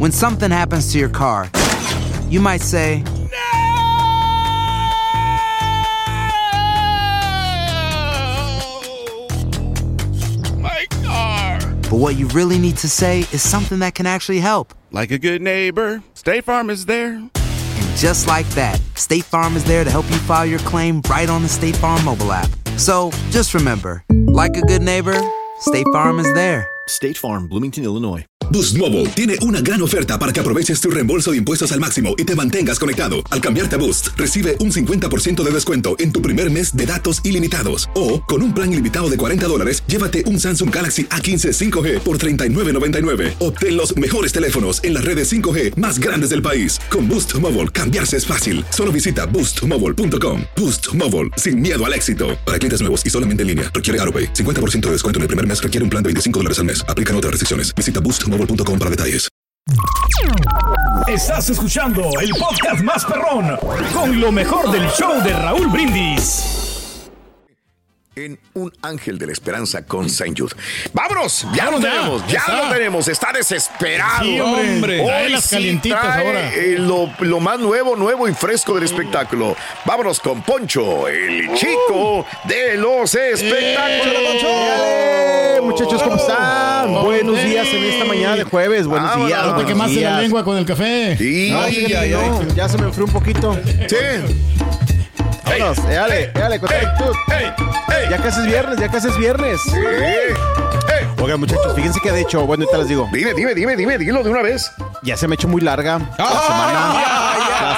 When something happens to your car, you might say, My car. but what you really need to say is something that can actually help. Like a good neighbor, State Farm is there. And just like that, State Farm is there to help you file your claim right on the State Farm mobile app. So just remember, like a good neighbor, State Farm is there. State Farm, Bloomington, Illinois. Boost Mobile tiene una gran oferta para que aproveches tu reembolso de impuestos al máximo y te mantengas conectado. Al cambiarte a Boost, recibe un 50% de descuento en tu primer mes de datos ilimitados. O, con un plan ilimitado de $40, llévate un Samsung Galaxy A15 5G por $39.99. Obtén los mejores teléfonos en las redes 5G más grandes del país. Con Boost Mobile, cambiarse es fácil. Solo visita boostmobile.com. Boost Mobile, sin miedo al éxito. Para clientes nuevos y solamente en línea, requiere AutoPay. 50% de descuento en el primer mes requiere un plan de $25 al mes. Aplican otras restricciones. Visita boostmobile.com para detalles. Estás escuchando el podcast más perrón con lo mejor del show de Raúl Brindis. En Un Ángel de la Esperanza con Saint Jude. ¡Vámonos! ¡Ya lo tenemos! Está desesperado. Sí, hombre. Trae las calientitas ahora. Lo más nuevo y fresco del espectáculo. Vámonos con Poncho, el chico de los espectáculos. Muchachos, ¿cómo están? Buenos días en esta mañana de jueves. Buenos días. No te quemaste la lengua con el café. Sí. Ya se me enfrió un poquito. Sí. Vámonos, dale, con actitud. Ya casi es viernes. Sí. Oigan, muchachos, fíjense que de hecho, bueno, ahorita les digo. Dime, dilo de una vez. Ya se me ha hecho muy larga la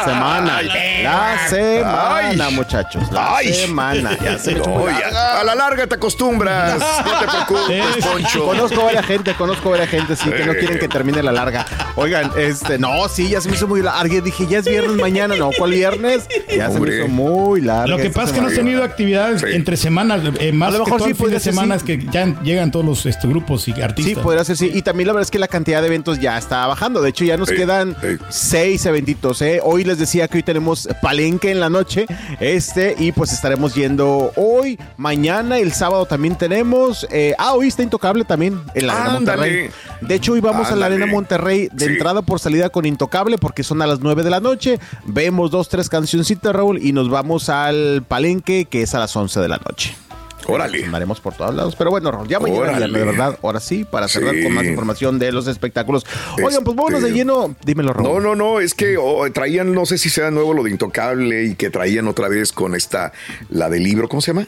semana, muchachos. La semana. Ya se me ha hecho muy larga. A la larga te acostumbras. No te preocupes, Poncho. Conozco varias gente, sí, que no quieren que termine la larga. Oigan, no, sí, ya se me hizo muy larga. Dije, ya es viernes mañana. No, ¿cuál viernes? Ya se me hizo muy larga. Lo que pasa es que no has tenido actividades entre semanas. Más a lo mejor sí, fin de semana es que ya llegan todos los grupos y artistas. Sí, podría ser, sí. Y también la verdad es que la cantidad de eventos ya está bajando. De hecho, ya nos quedan 6 eventitos. Hoy les decía que hoy tenemos Palenque en la noche. Y pues estaremos yendo hoy, mañana, el sábado también tenemos. Hoy está Intocable también en la Arena Monterrey. De hecho, hoy vamos a la Arena Monterrey de entrada por salida con Intocable porque son a las 9 de la noche. Vemos 2-3 cancioncitas, Raúl, y nos vamos al Palenque, que es a las 11 de la noche. Órale. Andaremos por todos lados. Pero bueno, Raúl, ya mañana, de verdad, ahora sí, para cerrar con más información de los espectáculos. Oigan, pues vámonos de lleno. Dímelo, Raúl. No, es que traían, no sé si sea nuevo lo de Intocable y que traían otra vez con la del libro, ¿cómo se llama?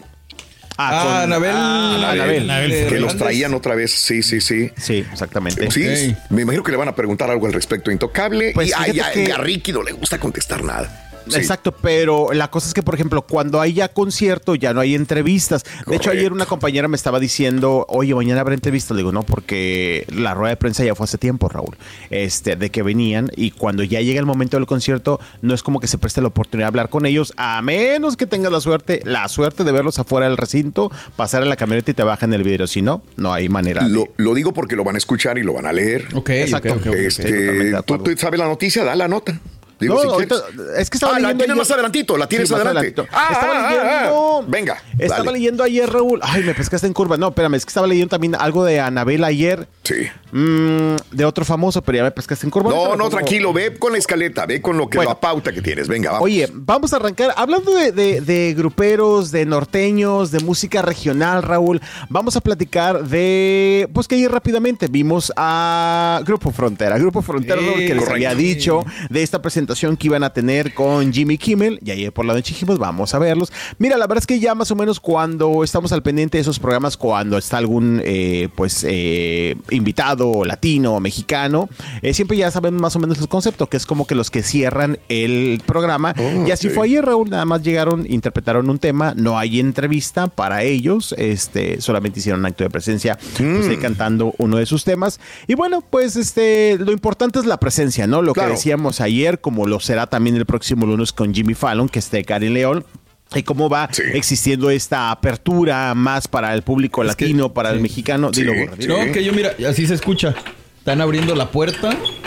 Anabel. Que los traían otra vez, sí. Sí, exactamente. Sí, okay. Me imagino que le van a preguntar algo al respecto a Intocable. Pues y a Ricky no le gusta contestar nada. Sí. Exacto, pero la cosa es que, por ejemplo, cuando hay ya concierto, ya no hay entrevistas. Correcto. De hecho, ayer una compañera me estaba diciendo, oye, mañana habrá entrevistas. Le digo, no, porque la rueda de prensa ya fue hace tiempo, Raúl, de que venían, y cuando ya llega el momento del concierto, no es como que se preste la oportunidad de hablar con ellos, a menos que tengas la suerte de verlos afuera del recinto, pasar en la camioneta y te bajan el vidrio. Si no, no hay manera. Lo digo porque lo van a escuchar y lo van a leer. Ok, exacto. Okay. ¿Tú sabes la noticia? Da la nota. Digo, no, si ahorita, es que estaba leyendo. La tienes más adelantito, la tienes adelante. Estaba leyendo. Venga. Estaba leyendo ayer, Raúl. Ay, me pescaste en curva. No, espérame, es que estaba leyendo también algo de Anabel ayer. Sí. De otro famoso, pero ya me pescaste en curva. No, tranquilo, ve con la escaleta, ve con la pauta que tienes. Venga, vamos. Oye, vamos a arrancar. Hablando de gruperos, de norteños, de música regional, Raúl, vamos a platicar pues que ayer rápidamente vimos a Grupo Frontera, Raúl, que les había dicho de esta presentación que iban a tener con Jimmy Kimmel, y ayer por la noche dijimos, vamos a verlos. Mira, la verdad es que ya más o menos cuando estamos al pendiente de esos programas, cuando está algún invitado latino o mexicano, siempre ya saben más o menos el concepto, que es como que los que cierran el programa. Y así fue ayer, Raúl, nada más llegaron, interpretaron un tema, no hay entrevista para ellos, solamente hicieron un acto de presencia, pues ahí cantando uno de sus temas. Y bueno, pues lo importante es la presencia, ¿no? Lo que decíamos ayer, como lo será también el próximo lunes con Jimmy Fallon, que esté Karen León. Y cómo va existiendo esta apertura más para el público latino, para el mexicano. Dilo, No, que yo, mira, así se escucha. Están abriendo la puerta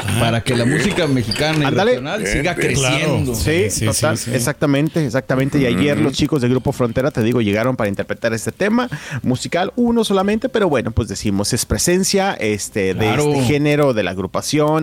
para que la música mexicana y regional siga creciendo. Claro. Sí, total, exactamente. Y ayer los chicos del Grupo Frontera, te digo, llegaron para interpretar este tema musical, uno solamente, pero bueno, pues decimos, es presencia de este género, de la agrupación,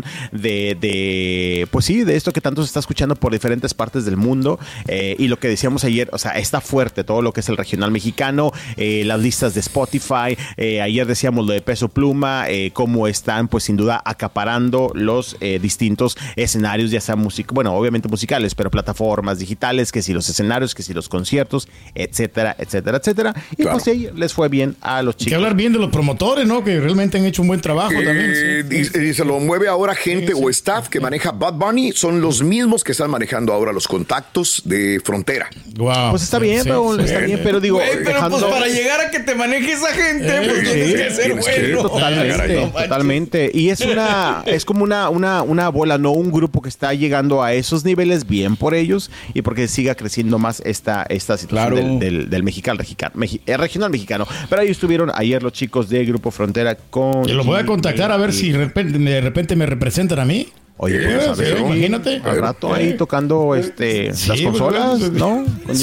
pues sí, de esto que tanto se está escuchando por diferentes partes del mundo, y lo que decíamos ayer, o sea, está fuerte todo lo que es el regional mexicano, las listas de Spotify, ayer decíamos lo de Peso Pluma, cómo están pues sin duda acaparando los distintos escenarios, ya sea obviamente musicales, pero plataformas digitales, que si los escenarios, que si los conciertos, etcétera. Y pues sí, les fue bien a los chicos. Hay que hablar bien de los promotores, ¿no? Que realmente han hecho un buen trabajo también. Y se lo mueve ahora gente o staff que maneja Bad Bunny, son los mismos que están manejando ahora los contactos de Frontera. Wow. Pues está bien, Raúl, está bien, pero digo... pero pues para llegar a que te maneje esa gente, pues tienes que ser bueno. Totalmente. Y es como una bola, no un grupo que está llegando a esos niveles, bien por ellos, y porque siga creciendo más esta situación del regional mexicano. Pero ahí estuvieron ayer los chicos de Grupo Frontera con... Yo los voy a contactar a ver si de repente me representan a mí. Oye, pues, a ver, imagínate. Al rato ahí tocando las consolas, pues, ¿no?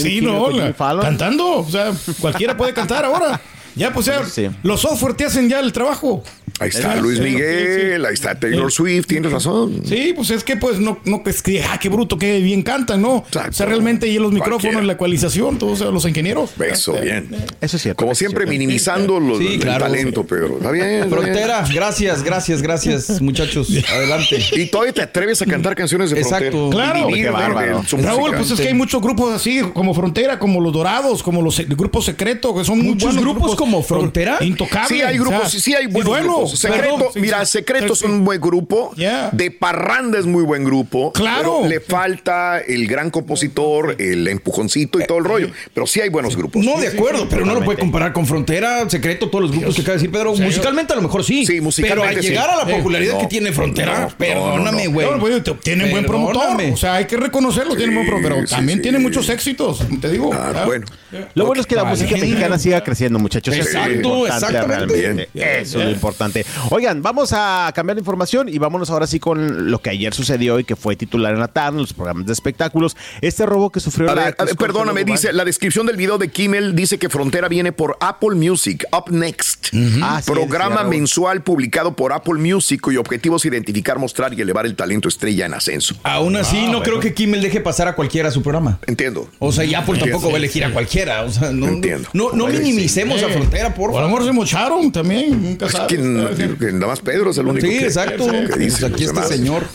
Cantando. O sea, cualquiera puede cantar ahora. Ya, pues, los software te hacen ya el trabajo. Ahí está Luis Miguel, ahí está Taylor Swift, tienes razón. Sí, pues es que pues no es que qué bruto, qué bien cantan, ¿no? Exacto. O sea, realmente y los micrófonos, la ecualización, todos los ingenieros. Eso, bien. Eso es cierto. Como siempre, minimizando el talento, Pedro. Está bien. Frontera, gracias, muchachos. Adelante. Y todavía te atreves a cantar canciones de Frontera. Exacto. Claro. Qué bárbaro. Raúl, pues es que hay muchos grupos así, como Frontera, como Los Dorados, como los grupos secretos, que son muchos grupos como Frontera. Intocables. Sí, hay grupos, sí hay buenos grupos. Secreto es un buen grupo. De Parranda es muy buen grupo. Claro. Le falta el gran compositor, el empujoncito y todo el rollo. Pero sí hay buenos grupos. No, de acuerdo, pero no lo puede comparar con Frontera, Secreto, todos los grupos que acaba de decir Pedro. Musicalmente a lo mejor sí. Sí, musicalmente pero al llegar a la popularidad que tiene Frontera, perdóname, güey. Tienen buen promotor. O sea, hay que reconocerlo, tienen buen promotor. Pero también tiene muchos éxitos, te digo. Bueno. Lo bueno es que la música mexicana siga creciendo, muchachos. Exacto, exactamente. Eso es lo importante. Oigan, vamos a cambiar de información y vámonos ahora sí con lo que ayer sucedió y que fue titular en la tarde, en los programas de espectáculos. Este robo que sufrió perdóname, dice, la descripción del video de Kimmel dice que Frontera viene por Apple Music, Up Next. Programa mensual publicado por Apple Music cuyo objetivo es identificar, mostrar y elevar el talento estrella en ascenso. Aún así, no creo que Kimmel deje pasar a cualquiera a su programa. Entiendo. O sea, y Apple tampoco va a elegir a cualquiera. O sea, no minimicemos a Frontera, por favor. A lo mejor se mocharon también. Nunca sabes. Que nada más Pedro es el único que exacto. Que dice, aquí este señor.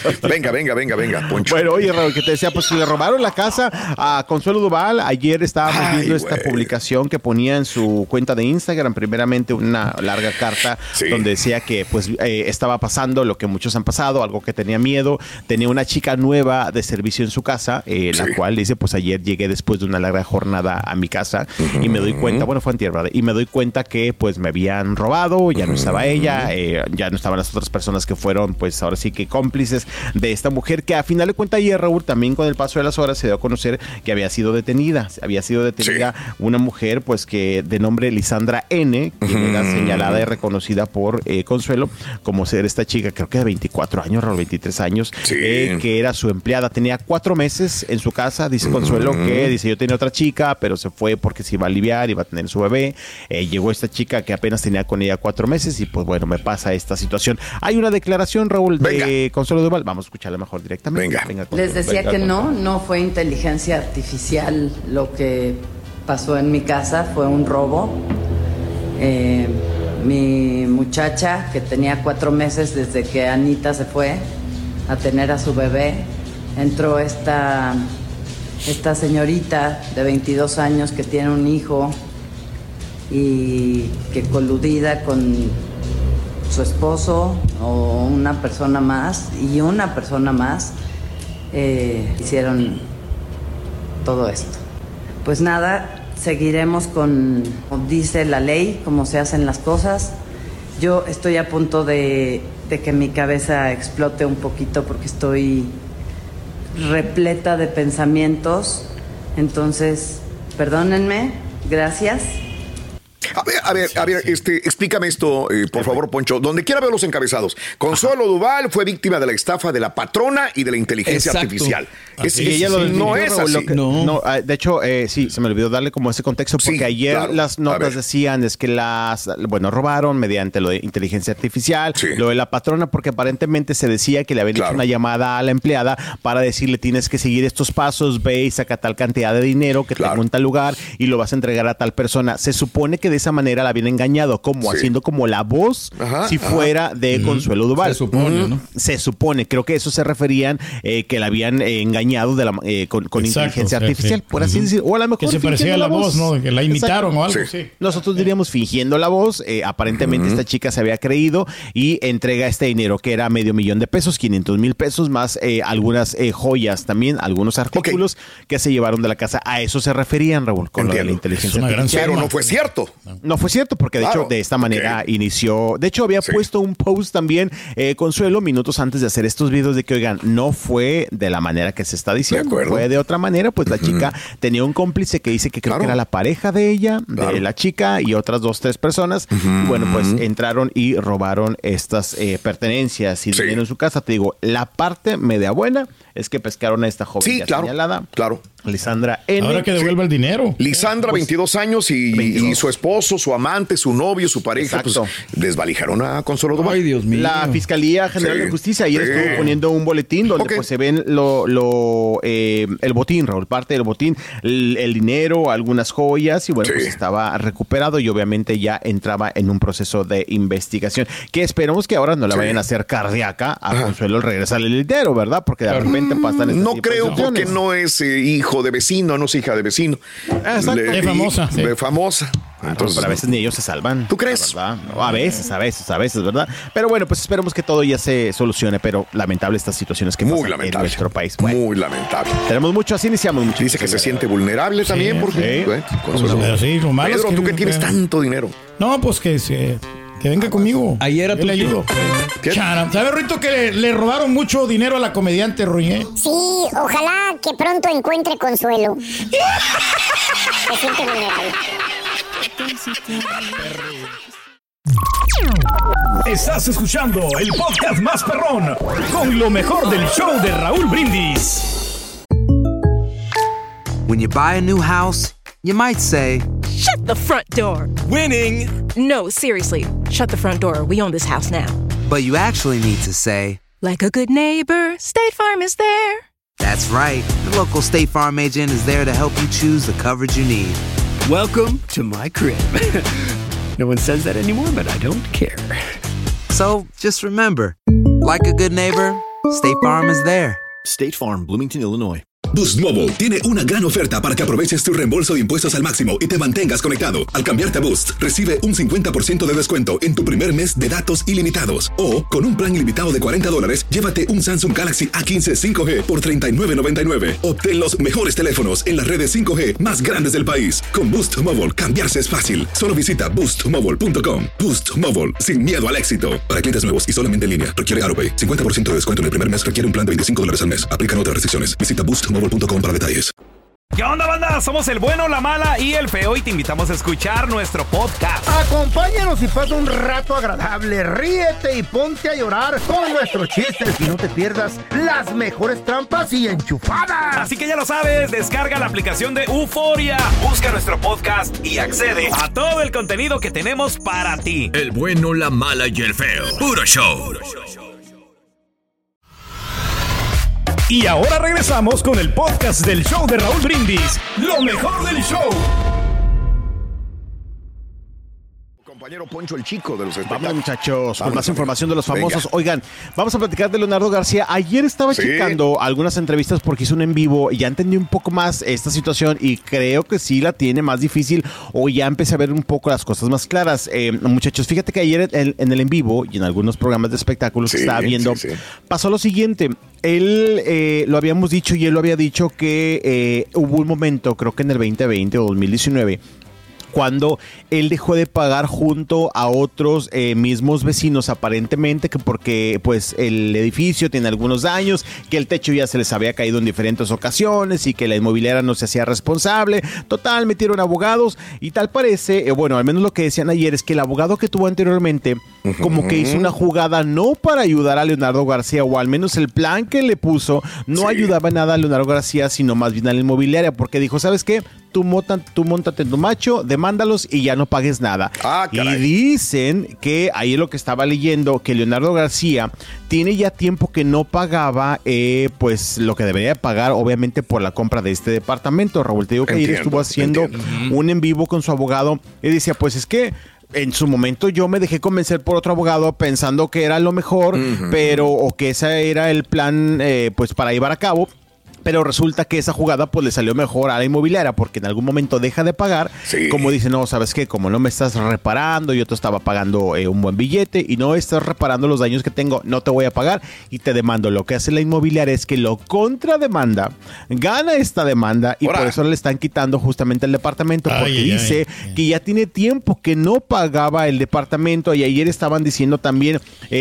Venga, Poncho. Bueno, oye, Raúl, que te decía, pues le robaron la casa a Consuelo Duval. Ayer estábamos viendo esta publicación que ponía en su cuenta de Instagram, primeramente una larga carta donde decía que pues estaba pasando lo que muchos han pasado, algo que tenía miedo. Tenía una chica nueva de servicio en su casa, la cual dice, pues ayer llegué después de una larga jornada a mi casa y me doy cuenta, fue antier, ¿verdad? Y me doy cuenta que pues me habían robado, ya no estaba ella, ya no estaban las otras personas que fueron pues ahora sí que cómplices de esta mujer, que a final de cuentas ayer, Raúl, también con el paso de las horas se dio a conocer que había sido detenida una mujer pues que de nombre Lisandra N, que era señalada y reconocida por Consuelo como ser esta chica, creo que de 24 años, Raúl, 23 años, que era su empleada, tenía 4 meses en su casa, dice Consuelo, que dice, yo tenía otra chica, pero se fue porque se iba a aliviar, iba a tener su bebé, llegó esta chica que apenas tenía con ella 4 meses y pues bueno, me pasa esta situación. Hay una declaración, Raúl, de Consuelo Duval, vamos a escucharla mejor directamente. Venga, les decía que no fue inteligencia artificial lo que pasó en mi casa, fue un robo. Mi muchacha, que tenía 4 meses desde que Anita se fue a tener a su bebé, entró esta señorita de 22 años que tiene un hijo y que coludida con su esposo o una persona más hicieron todo esto. Pues nada, seguiremos con, como dice la ley, cómo se hacen las cosas. Yo estoy a punto de que mi cabeza explote un poquito porque estoy repleta de pensamientos. Entonces, perdónenme, gracias. a ver, explícame esto, por favor, Poncho. Donde quiera veo los encabezados. Consuelo Duval fue víctima de la estafa de la patrona y de la inteligencia artificial. No es así. No, de hecho, sí, se me olvidó darle como ese contexto porque ayer las notas decían es que robaron mediante lo de inteligencia artificial, lo de la patrona, porque aparentemente se decía que le habían hecho una llamada a la empleada para decirle tienes que seguir estos pasos, ve y saca tal cantidad de dinero que tengo en tal lugar y lo vas a entregar a tal persona. Se supone que de esa manera la habían engañado, como haciendo como la voz si fuera de Consuelo Duval. Se supone, ¿no? Se supone, creo que eso se referían que la habían engañado con inteligencia artificial, por así decirlo. O a lo mejor que se parecía a la voz, ¿no? Que la imitaron o algo. Nosotros diríamos fingiendo la voz. Aparentemente esta chica se había creído y entrega este dinero que era $500,000, 500,000 pesos, más algunas joyas también, algunos artículos que se llevaron de la casa. A eso se referían, Raúl, con lo de la inteligencia artificial. Pero no fue cierto. No fue cierto, porque de hecho de esta manera inició. De hecho, había puesto un post también, Consuelo, minutos antes de hacer estos videos de que, oigan, no fue de la manera que se está diciendo. Fue de otra manera, pues la chica tenía un cómplice que dice que creo que era la pareja de ella, de la chica y otras 2-3 personas. Y bueno, pues entraron y robaron estas pertenencias y dinero en su casa. Te digo, la parte media buena es que pescaron a esta joven señalada. Lisandra N. Ahora que devuelva el dinero. Lisandra, 22 años y su esposo, su amante, su novio, su pareja, pues desvalijaron a Consuelo Duval. Ay, Dios mío. La Fiscalía General de Justicia ayer estuvo poniendo un boletín donde pues se ven el botín, Raúl, parte del botín, el dinero, algunas joyas y bueno, pues estaba recuperado y obviamente ya entraba en un proceso de investigación que esperamos que ahora no le vayan a hacer cardíaca a Consuelo al regresarle el dinero, ¿verdad? Porque de repente pasan estas no creo porque no es hijo de vecino, no es hija de vecino. Es famosa. De famosa. Entonces, pero a veces ni ellos se salvan. ¿Tú crees? ¿Verdad? No, a veces, ¿verdad? Pero bueno, pues esperemos que todo ya se solucione, pero lamentable estas situaciones que pasan en nuestro país. Bueno, muy lamentable. Tenemos mucho, así iniciamos mucho. Dice que se siente vulnerable también porque... Lo malo Pedro, tú que tienes tanto dinero. No, pues que venga conmigo. Ayer a tu le ayudo. ¿Sabes, Ruito, que le robaron mucho dinero a la comediante Ruñé? Sí, ojalá que pronto encuentre consuelo. Se siente vulnerable. Estás escuchando el podcast más perrón con lo mejor del show de Raúl Brindis. When you buy a new house, you might say, "Shut the front door." Winning. No, seriously. Shut the front door. We own this house now. But you actually need to say, like a good neighbor, State Farm is there. That's right. The local State Farm agent is there to help you choose the coverage you need. Welcome to my crib. No one says that anymore, but I don't care. So just remember, like a good neighbor, State Farm is there. State Farm, Bloomington, Illinois. Boost Mobile tiene una gran oferta para que aproveches tu reembolso de impuestos al máximo y te mantengas conectado. Al cambiarte a Boost, recibe un 50% de descuento en tu primer mes de datos ilimitados. O, con un plan ilimitado de $40, llévate un Samsung Galaxy A15 5G por $39.99. Obtén los mejores teléfonos en las redes 5G más grandes del país. Con Boost Mobile, cambiarse es fácil. Solo visita boostmobile.com. Boost Mobile, sin miedo al éxito. Para clientes nuevos y solamente en línea, requiere AutoPay. 50% de descuento en el primer mes requiere un plan de $25 al mes. Aplican otras restricciones. Visita boostmobile.com para detalles. ¿Qué onda, banda? Somos el bueno, la mala y el feo y te invitamos a escuchar nuestro podcast. Acompáñanos y pasa un rato agradable. Ríete y ponte a llorar con nuestros chistes y no te pierdas las mejores trampas y enchufadas. Así que ya lo sabes, descarga la aplicación de Euforia, busca nuestro podcast y accede a todo el contenido que tenemos para ti. El bueno, la mala y el feo. Puro show. Y ahora regresamos con el podcast del show de Raúl Brindis. Lo mejor del show. Compañero Poncho el Chico de los espectáculos. Vamos, muchachos, con más información de los famosos. Venga. Oigan, vamos a platicar de Leonardo García. Ayer estaba checando algunas entrevistas porque hizo un en vivo y ya entendí un poco más esta situación y creo que sí la tiene más difícil o ya empecé a ver un poco las cosas más claras. Muchachos, fíjate que ayer en el en vivo y en algunos programas de espectáculos que estaba viendo, pasó lo siguiente. Él, lo habíamos dicho y él lo había dicho que hubo un momento, creo que en el 2020 o 2019, cuando él dejó de pagar junto a otros mismos vecinos, aparentemente, que porque pues el edificio tiene algunos daños, que el techo ya se les había caído en diferentes ocasiones y que la inmobiliaria no se hacía responsable. Total, metieron abogados y tal parece, bueno, al menos lo que decían ayer es que el abogado que tuvo anteriormente como que hizo una jugada no para ayudar a Leonardo García, o al menos el plan que le puso no ayudaba nada a Leonardo García, sino más bien a la inmobiliaria, porque dijo, ¿sabes qué? Tú móntate en tu macho, demándalos y ya no pagues nada. Y dicen que ahí es lo que estaba leyendo, que Leonardo García tiene ya tiempo que no pagaba pues lo que debería pagar, obviamente, por la compra de este departamento. Raúl, te digo que ayer estuvo haciendo un en vivo con su abogado y decía, pues es que en su momento yo me dejé convencer por otro abogado pensando que era lo mejor, pero o que ese era el plan pues para llevar a cabo. Pero resulta que esa jugada pues le salió mejor a la inmobiliaria, porque en algún momento deja de pagar, como dice, no, ¿sabes qué? Como no me estás reparando, yo te estaba pagando un buen billete y no estás reparando los daños que tengo, no te voy a pagar y te demando. Lo que hace la inmobiliaria es que lo contrademanda, gana esta demanda y por eso le están quitando justamente el departamento, porque dice que ya tiene tiempo que no pagaba el departamento. Y ayer estaban diciendo también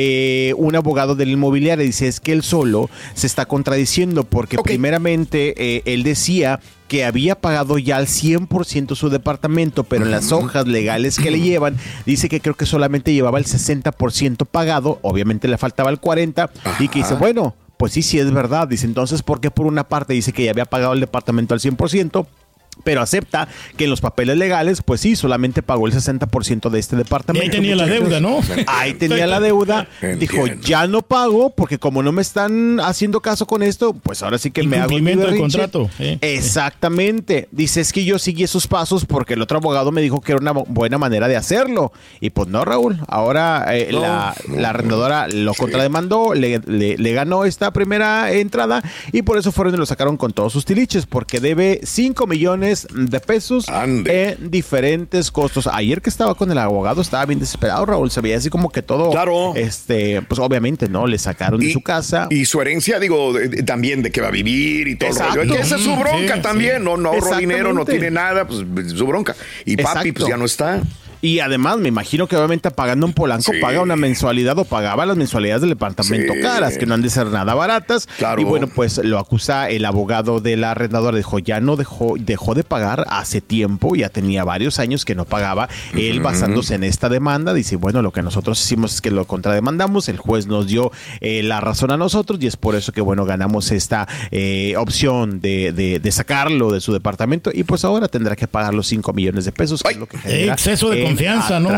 un abogado de la inmobiliaria, dice, es que él solo se está contradiciendo, porque primeramente él decía que había pagado ya al 100% su departamento, pero en las hojas legales que le llevan, dice que creo que solamente llevaba el 60% pagado, obviamente le faltaba el 40%, y que dice, bueno, pues sí es verdad, dice, entonces, ¿por qué por una parte dice que ya había pagado el departamento al 100%? Pero acepta que en los papeles legales, pues sí, solamente pagó el 60% de este departamento. Ahí tenía la deuda, ¿no? Ahí tenía la deuda. Dijo, ya no pago, porque como no me están haciendo caso con esto, pues ahora sí que me hago el contrato. Exactamente. Dice, es que yo seguí esos pasos porque el otro abogado me dijo que era una buena manera de hacerlo. Y pues no, Raúl. Ahora la arrendadora lo contrademandó, le ganó esta primera entrada y por eso fueron y lo sacaron con todos sus tiliches, porque debe 5 millones de pesos en diferentes costos. Ayer que estaba con el abogado estaba bien desesperado, Raúl, se veía así como que todo, pues obviamente, ¿no? Le sacaron de su casa. Y su herencia, digo, también de que va a vivir y todo el rollo. Esa es su bronca también, no ahorró dinero, no tiene nada, pues su bronca. Y papi, pues ya no está. Y además, me imagino que obviamente pagando en Polanco paga una mensualidad o pagaba las mensualidades del departamento caras, que no han de ser nada baratas. Y bueno, pues lo acusa el abogado de la arrendadora. Dijo, ya no dejó de pagar hace tiempo, ya tenía varios años que no pagaba. Él, basándose en esta demanda, dice, bueno, lo que nosotros hicimos es que lo contrademandamos, el juez nos dio la razón a nosotros y es por eso que, bueno, ganamos esta opción de sacarlo de su departamento y pues ahora tendrá que pagar los 5 millones de pesos, que es lo que genera exceso de confianza, ¿no?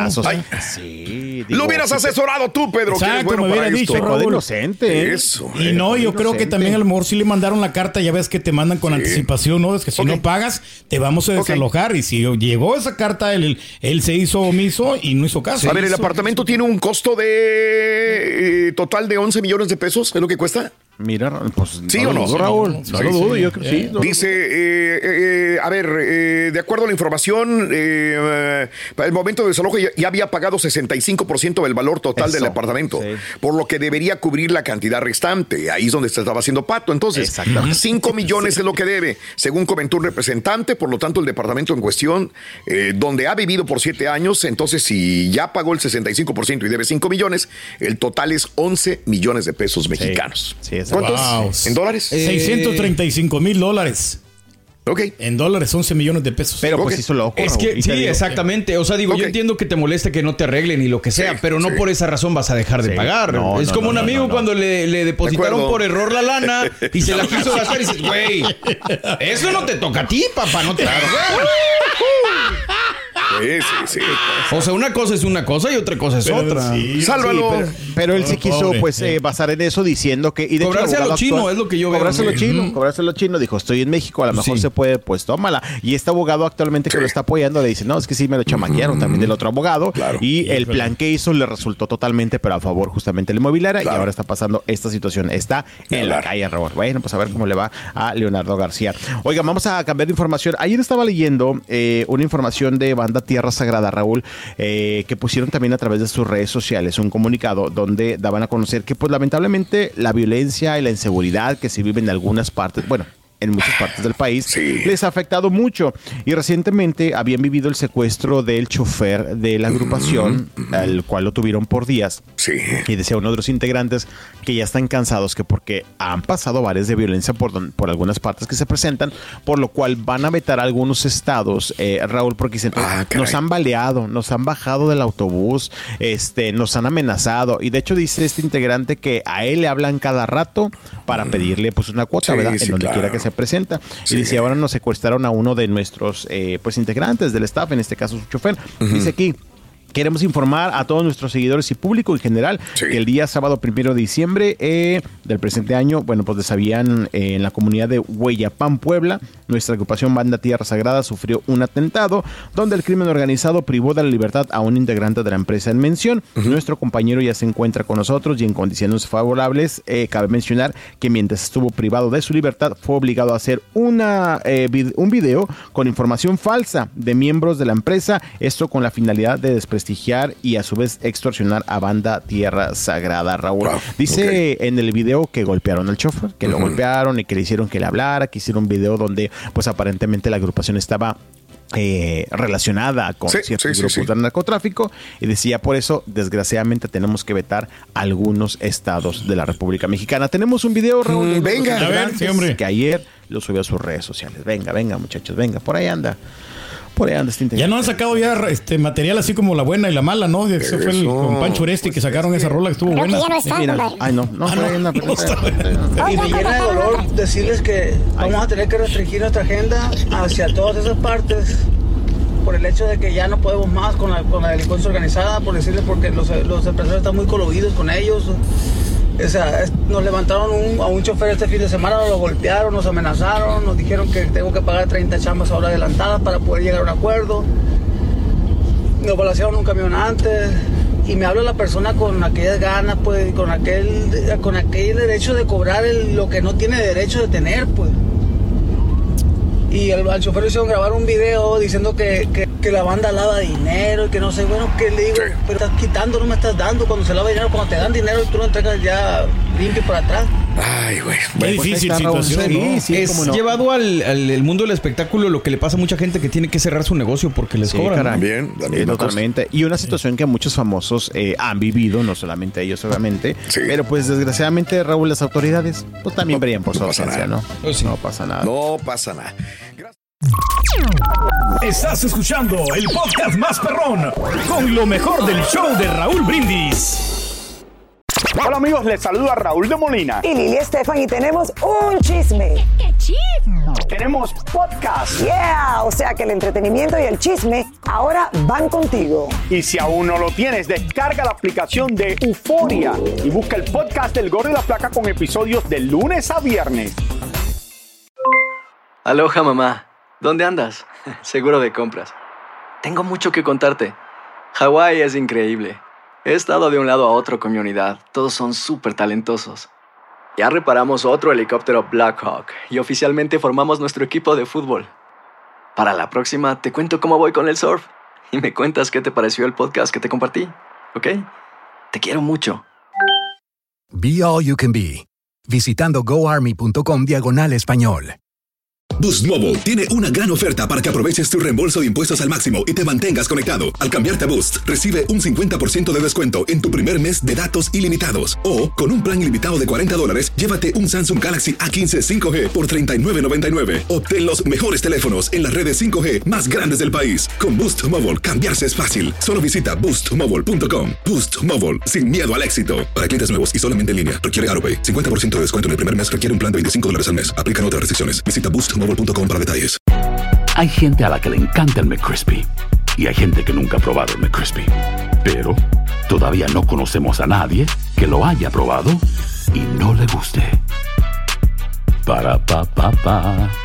Sí, lo hubieras asesorado tú, Pedro. Exacto, bueno, me hubiera dicho, Raúl. Inocente. Eso. Y no, yo creo que también a lo mejor sí le mandaron la carta, ya ves que te mandan con anticipación, ¿no? Es que si no pagas, te vamos a desalojar. Y si llegó esa carta, él se hizo omiso y no hizo caso. A ver, el apartamento tiene un costo de total de 11 millones de pesos, ¿es lo que cuesta? Mira, pues ¿sí o no? Raúl, no lo dudo, yo creo que sí. Dice, a ver, de acuerdo a la información, para el momento de desalojo ya había pagado 65% del valor total del departamento, por lo que debería cubrir la cantidad restante. Ahí es donde se estaba haciendo pacto. Entonces, 5 millones es lo que debe, según comentó un representante. Por lo tanto, el departamento en cuestión, donde ha vivido por 7 años, entonces si ya pagó el 65% y debe 5 millones, el total es 11 millones de pesos mexicanos. Sí. ¿Cuántos? Wow. ¿En dólares? $635,000. En dólares, 11 millones de pesos. Pero pues hizo loco. Es que sí, exactamente. O sea, digo, yo entiendo que te moleste que no te arreglen y lo que sea, pero no por esa razón vas a dejar de pagar. No, es como un amigo cuando le depositaron por error la lana y se la quiso gastar y dices, güey, eso no te toca a ti, papá, no te Sí. O sea, una cosa es una cosa y otra cosa es otra. Sálvalo. Pero él se quiso basar en eso diciendo que... Y de cobrarse a lo chino es lo que yo veo. Cobrarse a lo chino. Dijo, estoy en México, a lo mejor se puede, pues tómala. Y este abogado actualmente que lo está apoyando le dice, no, es que sí me lo chamaquearon también del otro abogado. Y el plan que hizo le resultó totalmente, pero a favor justamente de la inmobiliaria. Y ahora está pasando esta situación. Está en la calle, Raúl. Bueno, pues a ver cómo le va a Leonardo García. Oiga, vamos a cambiar de información. Ayer estaba leyendo una información de Banda Tierra Sagrada, Raúl, que pusieron también a través de sus redes sociales un comunicado donde daban a conocer que pues lamentablemente la violencia y la inseguridad que se vive en algunas partes, bueno, en muchas partes del país, les ha afectado mucho. Y recientemente habían vivido el secuestro del chofer de la agrupación, al cual lo tuvieron por días. Y decía uno de los integrantes que ya están cansados, que porque han pasado varias de violencia por algunas partes que se presentan, por lo cual van a vetar algunos estados, Raúl, porque dicen, nos han baleado, nos han bajado del autobús, nos han amenazado. Y de hecho dice este integrante que a él le hablan cada rato para pedirle pues una cuota, ¿verdad? En donde quiera que se presenta. Y dice, ahora nos secuestraron a uno de nuestros pues integrantes del staff, en este caso su chofer. Dice aquí, queremos informar a todos nuestros seguidores y público en general que el día sábado 1 de diciembre del presente año, bueno, pues sabían en la comunidad de Hueyapán, Puebla, nuestra agrupación Banda Tierra Sagrada sufrió un atentado donde el crimen organizado privó de la libertad a un integrante de la empresa en mención. Nuestro compañero ya se encuentra con nosotros y en condiciones favorables. Cabe mencionar que mientras estuvo privado de su libertad fue obligado a hacer un video con información falsa de miembros de la empresa, esto con la finalidad de desprestigiar y a su vez extorsionar a Banda Tierra Sagrada, Raúl. Dice en el video que golpearon al chofer, que lo golpearon y que le hicieron que le hablara, que hicieron un video donde pues aparentemente la agrupación estaba relacionada con ciertos grupos de narcotráfico, y decía, por eso desgraciadamente tenemos que vetar algunos estados de la República Mexicana. Tenemos un video, Raúl, venga, a ver, hombre, que ayer lo subió a sus redes sociales. Venga muchachos, venga, por ahí anda. Ya no han sacado ya material así como la buena y la mala, ¿no? Ese fue con Pancho Oresti que sacaron esa rola que estuvo buena. Que ya no está, Y me llena de dolor decirles que vamos a tener que restringir nuestra agenda hacia todas esas partes por el hecho de que ya no podemos más con la delincuencia organizada, por decirles, porque los empresarios están muy coludidos con ellos. O sea, nos levantaron a un chofer este fin de semana, nos lo golpearon, nos amenazaron, nos dijeron que tengo que pagar 30 chambas ahora adelantadas para poder llegar a un acuerdo. Nos balancearon un camión antes y me habla la persona con aquellas ganas, pues, con aquel derecho de cobrar lo que no tiene derecho de tener, pues. Y al chofer le hicieron grabar un video diciendo que la banda lava dinero y que no sé, bueno, que le digo, pero estás quitando, no me estás dando. Cuando se lava dinero, cuando te dan dinero y tú lo entregas ya limpio para atrás. Ay, güey. Qué difícil situación, ¿no? Es llevado al mundo del espectáculo lo que le pasa a mucha gente que tiene que cerrar su negocio porque les cobran. También totalmente. Y una situación que muchos famosos han vivido, no solamente ellos, obviamente, pero pues desgraciadamente, Raúl, las autoridades pues también verían por su ausencia, ¿no? No pasa nada. No pasa nada. Estás escuchando el podcast más perrón con lo mejor del show de Raúl Brindis. Hola amigos, les saluda Raúl de Molina y Lili Estefan y tenemos un chisme. ¿Qué chisme? Tenemos podcast. Yeah, o sea que el entretenimiento y el chisme ahora van contigo. Y si aún no lo tienes, descarga la aplicación de Euforia y busca el podcast del Gordo y la Flaca con episodios de lunes a viernes. Aloha mamá, ¿dónde andas? Seguro de compras. Tengo mucho que contarte. Hawái es increíble. He estado de un lado a otro con mi unidad. Todos son súper talentosos. Ya reparamos otro helicóptero Blackhawk y oficialmente formamos nuestro equipo de fútbol. Para la próxima te cuento cómo voy con el surf y me cuentas qué te pareció el podcast que te compartí, ¿ok? Te quiero mucho. Be All You Can Be. Visitando goarmy.com/español. Boost Mobile tiene una gran oferta para que aproveches tu reembolso de impuestos al máximo y te mantengas conectado. Al cambiarte a Boost, recibe un 50% de descuento en tu primer mes de datos ilimitados. O, con un plan ilimitado de $40, llévate un Samsung Galaxy A15 5G por $39.99. Obtén los mejores teléfonos en las redes 5G más grandes del país. Con Boost Mobile, cambiarse es fácil. Solo visita boostmobile.com. Boost Mobile, sin miedo al éxito. Para clientes nuevos y solamente en línea, requiere AroPay. 50% de descuento en el primer mes requiere un plan de $25 al mes. Aplican otras restricciones. Visita boostmobile.com para detalles. Hay gente a la que le encanta el McCrispy y hay gente que nunca ha probado el McCrispy. Pero todavía no conocemos a nadie que lo haya probado y no le guste. Para pa pa pa.